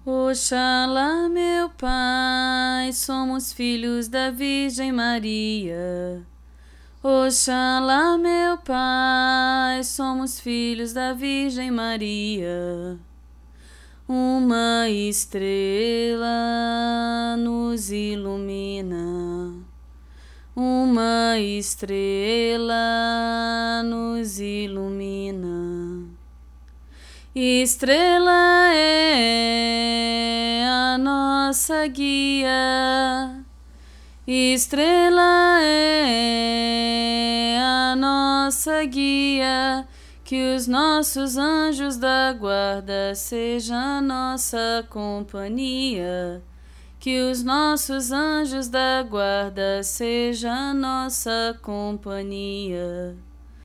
Oxalá, meu Pai, somos filhos da Virgem Maria. Oxalá, meu Pai, somos filhos da Virgem Maria. Uma estrela nos ilumina, uma estrela nos ilumina. Estrela é a nossa guia, estrela é a nossa guia, que os nossos anjos da guarda sejam a nossa companhia, que os nossos anjos da guarda sejam a nossa companhia.